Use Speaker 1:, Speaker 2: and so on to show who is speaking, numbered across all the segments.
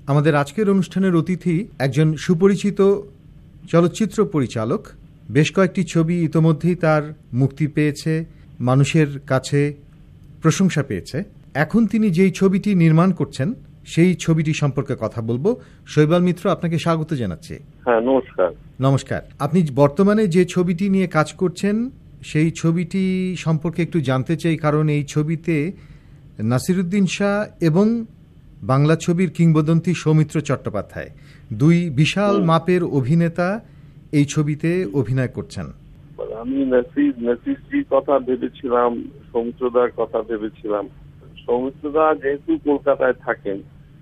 Speaker 1: আমাদের আজকের অনুষ্ঠানের অতিথি একজন সুপরিচিত চলচ্চিত্র পরিচালক। বেশ কয়েকটি ছবি ইতোমধ্যেই তার মুক্তি পেয়েছে, মানুষের কাছে প্রশংসা পেয়েছে। এখন তিনি যেই ছবিটি নির্মাণ করছেন সেই ছবিটি সম্পর্কে কথা বলবো। শৈবাল মিত্র, আপনাকে স্বাগত জানাচ্ছি।
Speaker 2: হ্যাঁ, নমস্কার।
Speaker 1: নমস্কার। আপনি বর্তমানে যে ছবিটি নিয়ে কাজ করছেন সেই ছবিটি সম্পর্কে একটু জানতে চাই, কারণ এই ছবিতে নাসিরুদ্দিন শাহ এবং বাংলা ছবির কিংবদন্তি সৌমিত্র চট্টোপাধ্যায়, দুই বিশাল মাপের অভিনেতা এই ছবিতে অভিনয় করছেন।
Speaker 2: আমি নাসিরজির কথা ভেবেছিলাম, সৌমিত্রদার কথা ভেবেছিলাম। সৌমিত্রদা যেহেতু কলকাতায় থাকেন,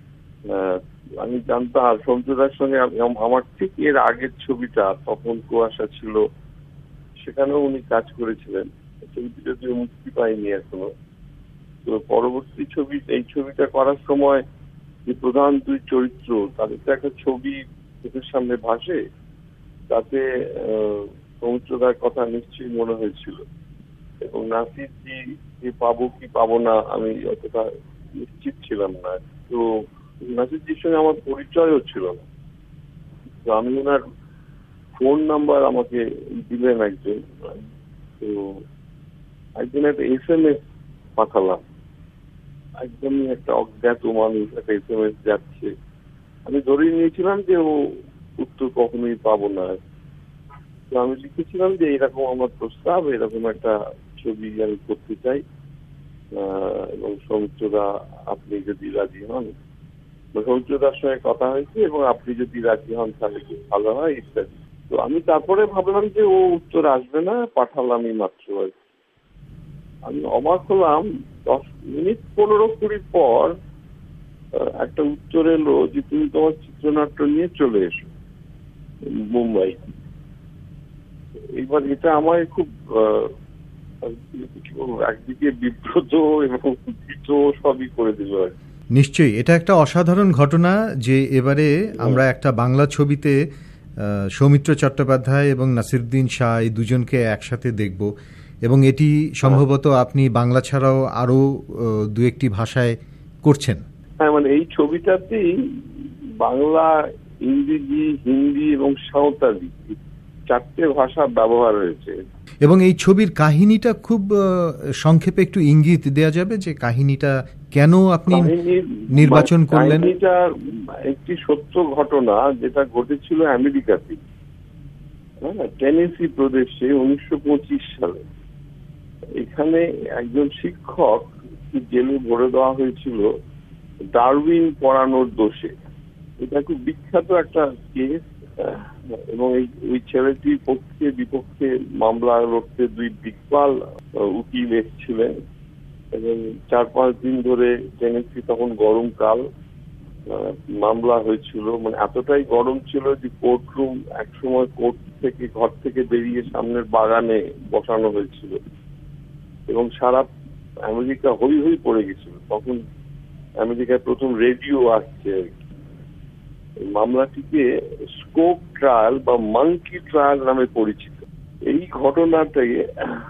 Speaker 2: আমি জানতাম সৌমিত্রদার সঙ্গে আমার ঠিক এর আগের ছবিটা তখন কুয়াশা ছিল, সেখানেও উনি কাজ করেছিলেন। ছবিটি যদিও মুক্তি পায়নি এখনো। তো পরবর্তী ছবি, এই ছবিটা করার সময় যে প্রধান দুই চরিত্র, তাদের তো একটা ছবি চোখের সামনে ভাসে, তাতে সৌমিত্রদার কথা নিশ্চয়ই মনে হয়েছিল। এবং নাসিরজি যে পাবো কি পাবো না আমি অতটা নিশ্চিত ছিলাম না। তো নাসিরজির সঙ্গে আমার পরিচয়ও ছিল না। তো আমি ওনার ফোন নাম্বার আমাকে দিলেন একজন। তো একদিন একটা SMS পাঠালাম, একদমই একটা অজ্ঞাত মানুষ একটা SMS যাচ্ছে। আমি ধরে নিয়েছিলাম যে ও উত্তর কখনোই পাবো না। তো আমি লিখেছিলাম যে এরকম আমার প্রস্তাব, এরকম একটা ছবি আমি করতে চাই, এবং সৌমিত্রদা আপনি যদি রাজি হন, সৌমিত্রদার সঙ্গে কথা হয়েছে এবং আপনি যদি রাজি হন তাহলে খুব ভালো হয় ইত্যাদি। তো আমি তারপরে ভাবলাম যে ও উত্তর আসবে না, পাঠালামই মাত্র। আমি অবাক হলাম, 10 মিনিট 15-20 পর একটা উত্তর এলো যে তুমি তোমার চিত্রনাট্য নিয়ে চলে এসো মুম্বাই। এবার এটা আমায় খুব একদিকে বিব্রত এবং ভীত সবই করে দিল।
Speaker 1: নিশ্চয়ই এটা একটা অসাধারণ ঘটনা যে এবারে আমরা একটা বাংলা ছবিতে সৌমিত্র চট্টোপাধ্যায় এবং নাসিরুদ্দিন শাহ এই দুজনকে একসাথে দেখব, এবং এটি সম্ভবত আপনি বাংলা ছাড়াও আরো দু একটি ভাষায় করছেন।
Speaker 2: হ্যাঁ, মানে এই ছবিটাতেই বাংলা, ইংরেজি, হিন্দি এবং সাঁওতালি 4টে ভাষা ব্যবহার হয়েছে।
Speaker 1: এবং এই ছবির কাহিনীটা খুব সংক্ষেপে একটু ইঙ্গিত দেয়া যাবে যে কাহিনীটা কেন আপনি নির্বাচন করলেন?
Speaker 2: এটা একটি সত্য ঘটনা যেটা ঘটেছিল আমেরিকাতে, টেনেসি প্রদেশে 1925 সালে। এখানে একজন শিক্ষক জেলে ভরে দেওয়া হয়েছিল ডারউইন পড়ানোর দোষে। এটা খুব বিখ্যাত একটা কেস, এবং ওই ছেলেটির পক্ষে বিপক্ষে মামলা লড়তে 2 দিকপাল উকিল এসেছিলেন। এবং 4-5 দিন ধরে টেনেসি, তখন গরমকাল, মামলা হয়েছিল। মানে এতটাই গরম ছিল যে কোর্টরুম একসময় ঘর থেকে বেরিয়ে সামনের বাগানে বসানো হয়েছিল, এবং সারা আমেরিকা হই হই পড়ে গেছিল। তখন আমেরিকায় প্রথম রেডিও আসছে। মামলাটিকে স্কোপ ট্রায়াল বা মাঙ্কি ট্রায়াল নামে পরিচিত। এই ঘটনাটাকে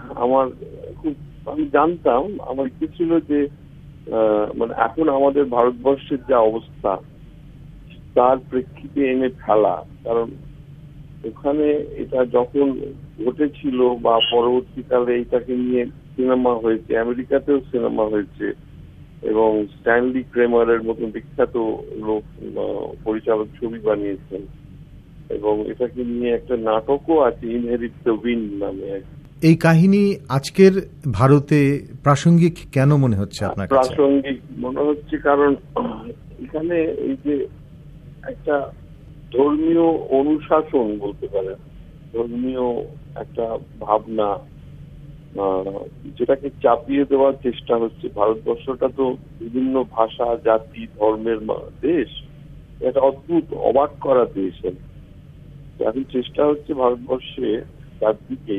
Speaker 2: আমি জানতাম, আমার ইচ্ছে ছিল যে মানে এখন আমাদের ভারতবর্ষের যা অবস্থা তার প্রেক্ষিতে এনে ফেলা। কারণ ওখানে এটা যখন ঘটেছিল বা পরবর্তীকালে এটাকে নিয়ে সিনেমা হয়েছে, আমেরিকাতেও সিনেমা হয়েছে, এবং স্ট্যানলি ক্রেমারের মতন বিখ্যাত লোক পরিচালক ছবি বানিয়েছেন, এবং এটাকে নিয়ে একটা নাটকও আছে, ইনহেরিট দ্য উইন্ড নামে।
Speaker 1: এই কাহিনী আজকের ভারতে প্রাসঙ্গিক কেন মনে হচ্ছে আপনার কাছে?
Speaker 2: প্রাসঙ্গিক মনে হচ্ছে কারণ এখানে এই যে একটা ধর্মীয় অনুশাসন বলতে পারেন, ধর্মীয় একটা ভাবনা যেটাকে চাপিয়ে দেওয়ার চেষ্টা হচ্ছে। ভারতবর্ষটা তো বিভিন্ন ভাষা, জাতি, ধর্মের দেশ, একটা অদ্ভুত অবাক করা দেশ। এখন চেষ্টা হচ্ছে ভারতবর্ষে তার দিকে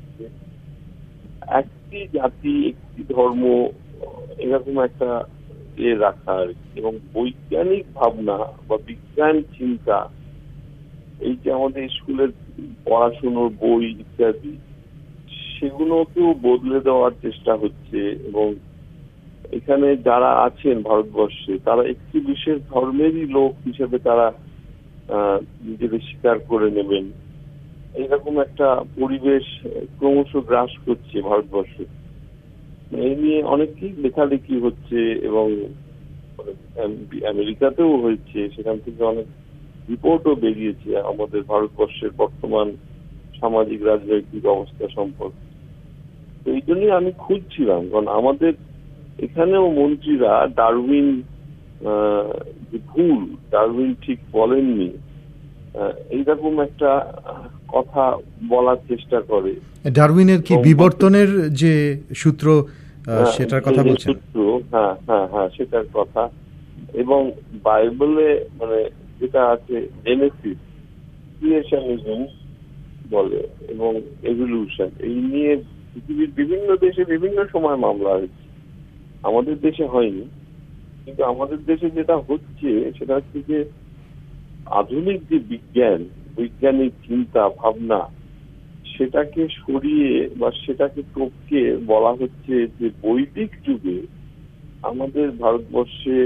Speaker 2: একটি জাতি, একটি ধর্ম, এরকম একটা রাখা, এবং বৈজ্ঞানিক ভাবনা বা বিজ্ঞান চিন্তা, এই যে আমাদের স্কুলের পড়াশুনোর বই ইত্যাদি, সেগুলোকেও বদলে দেওয়ার চেষ্টা হচ্ছে। এবং এখানে যারা আছেন ভারতবর্ষে তারা একটি বিশেষ ধর্মেরই লোক হিসেবে তারা নিজেদের স্বীকার করে নেবেন, এইরকম একটা পরিবেশ ক্রমশ গ্রাস করছে ভারতবর্ষে। এই নিয়ে অনেকই লেখালেখি হচ্ছে এবং আমেরিকাতেও হয়েছে, সেখান থেকে অনেক রিপোর্টও বেরিয়েছে আমাদের ভারতবর্ষের বর্তমান সামাজিক রাজনৈতিক অবস্থা সম্পর্কে। তো এই জন্যই আমি খুঁজছিলাম, কারণ আমাদের এখানেও মন্ত্রীরা ডারউইন যে ভুল, ডারউইন ঠিক বলেননি, এইরকম একটা কথা বলার চেষ্টা করে।
Speaker 1: ডারউইনের কি বিবর্তনের যে সূত্র সেটার কথা বলছেন?
Speaker 2: সূত্র, হ্যাঁ হ্যাঁ হ্যাঁ, সেটার কথা। এবং বাইবেলে মানে যেটা আছে জেনেসিস, ক্রিয়েশনিজম বলে এবং এভলিউশন, এই নিয়ে পৃথিবীর বিভিন্ন দেশে বিভিন্ন সময় মামলা হয়েছে। আমাদের দেশে হয়নি, কিন্তু আমাদের দেশে যেটা হচ্ছে সেটা হচ্ছে যে আধুনিক যে বিজ্ঞান, বৈজ্ঞানিক চিন্তা ভাবনা, সেটাকে সরিয়ে বা সেটাকে টপকে বলা হচ্ছে যে বৈদিক যুগে আমাদের ভারতবর্ষে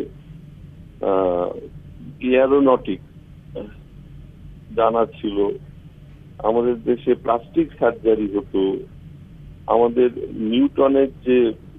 Speaker 2: এয়ারোনটিক জানা ছিল, আমাদের দেশে প্লাস্টিক সার্জারি হতো, আমাদের নিউটনের যে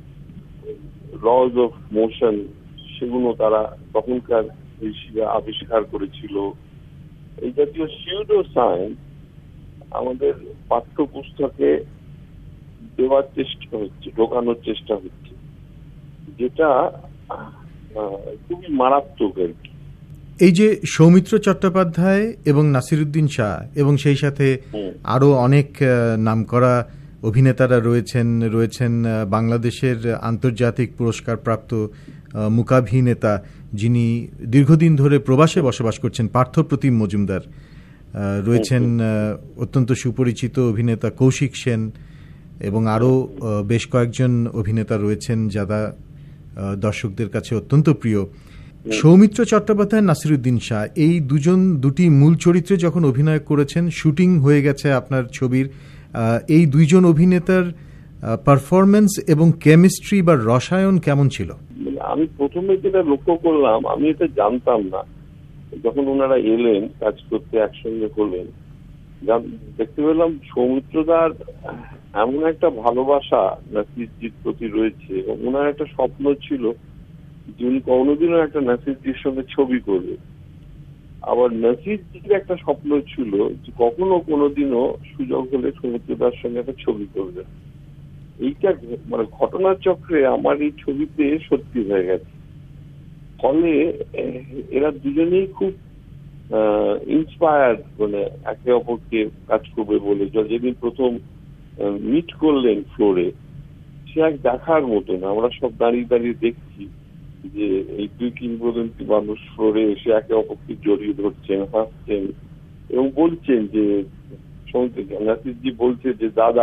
Speaker 2: লজ অফ মোশন সেগুলো তারা তখনকার ঋষিরা আবিষ্কার করেছিল। এই জাতীয় সিউডো সায়েন্স আমাদের পাঠ্যপুস্তকে দেওয়ার চেষ্টা হচ্ছে, ঢোকানোর চেষ্টা হচ্ছে, যেটা খুবই মারাত্মক আর কি।
Speaker 1: এই যে সৌমিত্র চট্টোপাধ্যায় এবং নাসিরুদ্দিন শাহ এবং সেই সাথে আরো অনেক নামকরা অভিনেতারা রয়েছেন বাংলাদেশের আন্তর্জাতিক পুরস্কার প্রাপ্ত মূকাভিনেতা যিনি দীর্ঘদিন ধরে প্রবাসে বসবাস করছেন, পার্থপ্রতিম মজুমদার রয়েছেন, অত্যন্ত সুপরিচিত অভিনেতা কৌশিক সেন এবং আরও বেশ কয়েকজন অভিনেতা রয়েছেন যারা দর্শকদের কাছে অত্যন্ত প্রিয়। সৌমিত্র চট্টোপাধ্যায়, নাসিরুদ্দিন শাহ, এই দুটি মূল চরিত্রে যখন অভিনয় করেছেন, শুটিং হয়ে গেছে আপনার ছবির, এই দুইজন অভিনেতার পারফরমেন্স এবং কেমিস্ট্রি বা রসায়ন কেমন ছিল?
Speaker 2: আমি প্রথমে যেটা লক্ষ্য করলাম, আমি এটা জানতাম না, যখন ওনারা এলেন কাজ করতে একসঙ্গে হলেন, দেখতে পেলাম সৌমিত্রদার এমন একটা ভালোবাসা নাসিরজির প্রতি রয়েছে এবং ওনার একটা স্বপ্ন ছিল যে উনি কোনোদিনও একটা নাসিরজির সঙ্গে ছবি করবে। আবার নাসিরজির একটা স্বপ্ন ছিল যে কখনো কোনোদিনও সুযোগ হলে সৌমিত্রদার সঙ্গে একটা ছবি করবে। এইটা মানে ঘটনার চক্রে আমার এই ছবিতে সত্যি হয়ে গেছে। ফলে এরা দুজনেই খুব ইন্সপায়ার্ড, মানে একে অপরকে কাজ করবে বলে। যেদিন প্রথম মিট করলেন ফ্লোরে, সে এক দেখার মতন। আমরা সব দাঁড়িয়ে দাঁড়িয়ে দেখছি যে এই দুই কিংবদন্তি মানুষ ফ্লোরে এসে একে অপরকে জড়িয়ে ধরছেন, হাসছেন এবং বলছেন যে নাসিরজি বলছে যে দাদা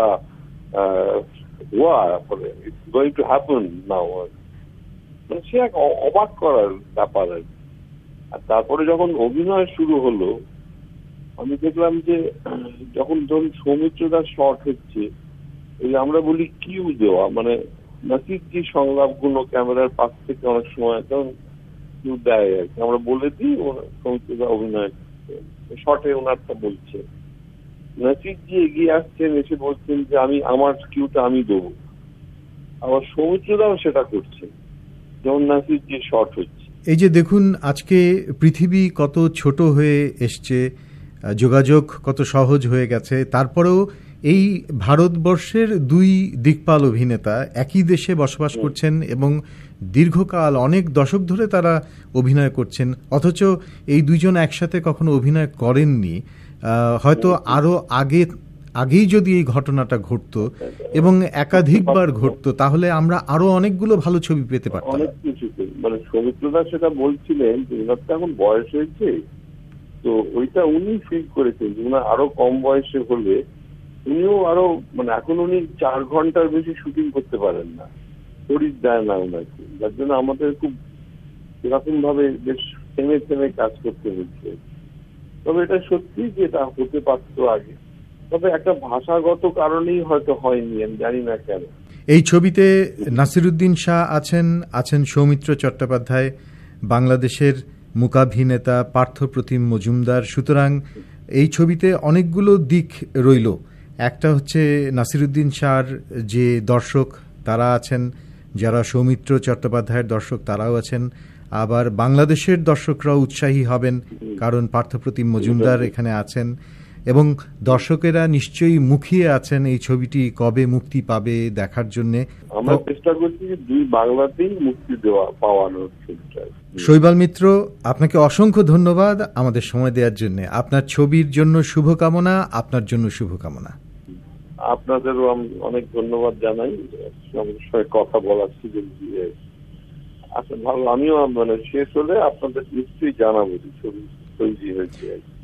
Speaker 2: it's going to happen now. মানে সে এক অবাক করার ব্যাপার আর কি। আর তারপরে যখন অভিনয় শুরু হলো, আমি দেখলাম যে যখন ধরুন সৌমিত্রদার শট হচ্ছে, এই আমরা বলি কিউ দেওয়া, মানে নাসিরজি সংলাপগুলো ক্যামেরার পাশ থেকে অনেক সময় তখন কিউ দেয় আর কি, আমরা বলে দিই সৌমিত্রদা অভিনয় শটে ওনারটা বলছে, নাসিরজি এগিয়ে আসছেন, এসে বলছেন যে আমি আমার কিউটা আমি দেবো। আবার সৌমিত্রদাও সেটা করছে যেমন নাসিরজি শট হচ্ছে।
Speaker 1: এই যে দেখুন, আজকে পৃথিবী কত ছোট হয়ে এসছে, যোগাযোগ কত সহজ হয়ে গেছে, তারপরেও এই ভারতবর্ষের দুই দিকপাল অভিনেতা একই দেশে বসবাস করছেন এবং দীর্ঘকাল অনেক দশক ধরে তারা অভিনয় করছেন, অথচ এই দুইজন একসাথে কখনো অভিনয় করেননি। হয়তো আরো আগেই যদি এই ঘটনাটা ঘটতো এবং একাধিকবার ঘটতো, তাহলে আমরা আরো অনেকগুলো ভালো ছবি পেতে পারতাম।
Speaker 2: অনেক কিছু, মানে সৌমিত্রদা সেটা বলছিলেন যে ওনার তো এখন বয়স হয়েছে, তো ওইটা উনি ফিল করেছেন যে উনার আরো কম বয়সে হলে উনিও আরো, মানে এখন উনি 4 ঘন্টার বেশি শুটিং করতে পারেন না, শরীর দেয় না ওনাকে, যার জন্য আমাদের খুব এরকম ভাবে বেশ থেমে থেমে কাজ করতে হচ্ছে। তবে এটা সত্যি যে এটা হতে পারতো আগে, তবে একটা ভাষাগত কারণেই হয়তো হয়নি, আমি জানি না কেন।
Speaker 1: এই ছবিতে নাসিরুদ্দিন শাহ আছেন সৌমিত্র চট্টোপাধ্যায়, বাংলাদেশের মূকাভিনেতা পার্থপ্রতিম মজুমদার। সুতরাং এই ছবিতে অনেকগুলো দিক রইল। একটা হচ্ছে নাসিরুদ্দিন শাহর যে দর্শক তারা আছেন, যারা সৌমিত্র চট্টোপাধ্যায়ের দর্শক তারাও আছেন, আবার বাংলাদেশের দর্শকরাও উৎসাহী হবেন কারণ পার্থপ্রতিম মজুমদার এখানে আছেন, এবং দর্শকেরা নিশ্চয়ই মুখিয়ে আছেন এই ছবিটি কবে মুক্তি পাবে দেখার জন্য।
Speaker 2: আমরা চেষ্টা করছি দুই বাংলাতেই মুক্তি পাওয়ানোর ছবিটা।
Speaker 1: শৈবাল মিত্র, আপনাকে অসংখ্য ধন্যবাদ আমাদের সময় দেওয়ার জন্য। আপনার ছবির জন্য শুভকামনা, আপনার জন্য শুভকামনা।
Speaker 2: আপনাদেরও অনেক ধন্যবাদ জানাই সঙ্গে কথা বলার সুযোগ দিয়ে। আচ্ছা ভালো, আমিও শেষ হলে আপনাদের নিশ্চয়ই জানাবো ছবি তৈরি হয়েছে।